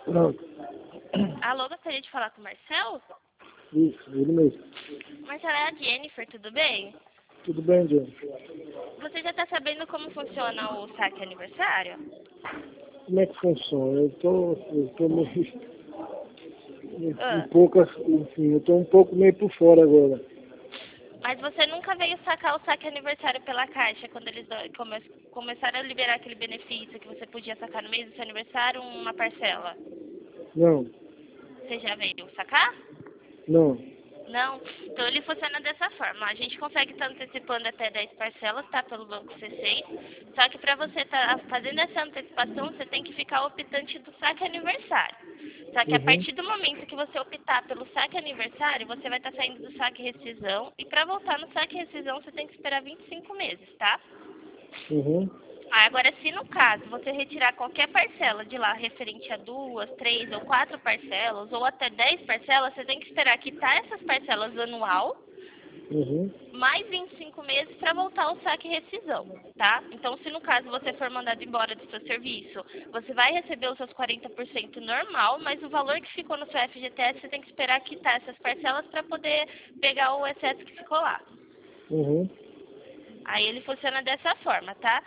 Pronto. Alô, gostaria de falar com o Marcel? Isso, ele mesmo. Marcel, é a Jennifer, tudo bem? Tudo bem, Jenny? Você já está sabendo como funciona o saque aniversário? Como é que funciona? Eu tô meio, um Ah, pouco, enfim, eu tô um pouco meio por fora agora. mas você nunca veio sacar o saque aniversário pela Caixa, quando eles começaram a liberar aquele benefício que você podia sacar no mês do seu aniversário uma parcela. Não, Você já veio sacar? não. Não? Então ele funciona dessa forma. A gente consegue estar antecipando até 10 parcelas, tá? Pelo Banco C6. Só que para você estar fazendo essa antecipação, você tem que ficar optante do saque aniversário. Só que a Uhum, partir do momento que você optar pelo saque aniversário, você vai estar saindo do saque rescisão. E para voltar no saque rescisão, você tem que esperar 25 meses, tá? uhum. Agora, se no caso você retirar qualquer parcela de lá referente a 2, 3 ou 4 parcelas, ou até 10 parcelas, você tem que esperar quitar essas parcelas anual, Uhum. mais 25 meses para voltar ao saque rescisão, tá? Então, se no caso você for mandado embora do seu serviço, você vai receber os seus 40% normal, mas o valor que ficou no seu FGTS, você tem que esperar quitar essas parcelas para poder pegar o excesso que ficou lá. Uhum. Aí ele funciona dessa forma, tá?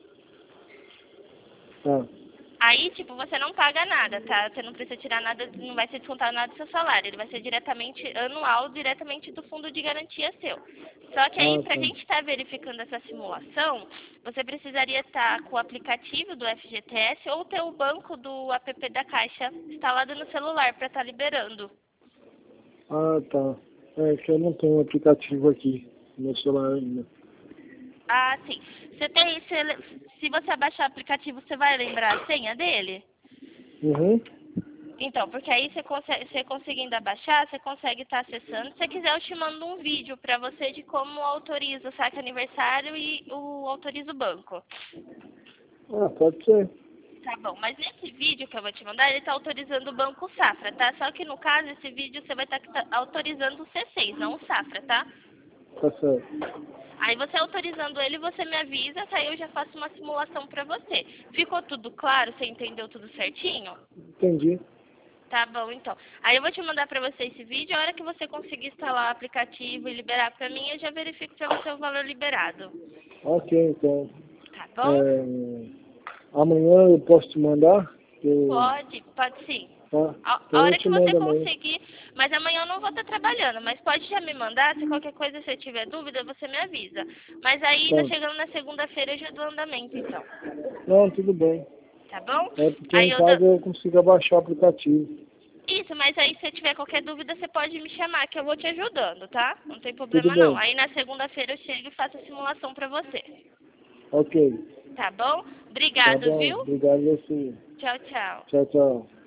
Tá. Aí, tipo, você não paga nada, tá? Você não precisa tirar nada, não vai ser descontado nada do seu salário. Ele vai ser diretamente anual, diretamente do fundo de garantia seu. Só que aí, Ah, pra tá. gente estar verificando essa simulação, você precisaria estar com o aplicativo do FGTS ou ter o banco do app da Caixa instalado no celular para estar liberando. Ah, tá. É que eu não tenho um aplicativo aqui no meu celular ainda. Ah, sim. Você tem, se você abaixar o aplicativo, você vai lembrar a senha dele? Uhum. Então, porque aí você conseguindo abaixar, você consegue estar acessando. Se você quiser, eu te mando um vídeo para você de como autoriza o saque aniversário e o autoriza o banco. Ah, pode ser. Tá bom, mas nesse vídeo que eu vou te mandar, ele está autorizando o Banco Safra, tá? Só que no caso, esse vídeo você vai estar autorizando o C6, não o Safra, tá? Tá certo. Aí você autorizando ele, você me avisa, que aí eu já faço uma simulação para você. Ficou tudo claro? Você entendeu tudo certinho? Entendi. Tá bom, então. Aí eu vou te mandar pra você esse vídeo. A hora que você conseguir instalar o aplicativo e liberar pra mim, eu já verifico pra você o valor liberado. Ok, então. Tá bom? É, amanhã eu posso te mandar? Eu, Pode sim. tá? A Então eu hora te que você mando amanhã. conseguir, mas amanhã eu não vou estar trabalhando, mas pode já me mandar, se qualquer coisa você tiver dúvida, você me avisa. Mas aí, Tá. chegando na segunda-feira, eu já dou andamento, então. Não, tudo bem. Tá bom? É porque Aí em eu dou... casa eu consigo abaixar o aplicativo. Isso, mas aí se tiver qualquer dúvida, você pode me chamar, que eu vou te ajudando, tá? Não tem Tudo problema não. bem. Aí na segunda-feira eu chego e faço a simulação pra você. Ok. Tá bom? Tá Obrigado, bom. viu? Obrigado a você. Tchau, tchau. Tchau, tchau.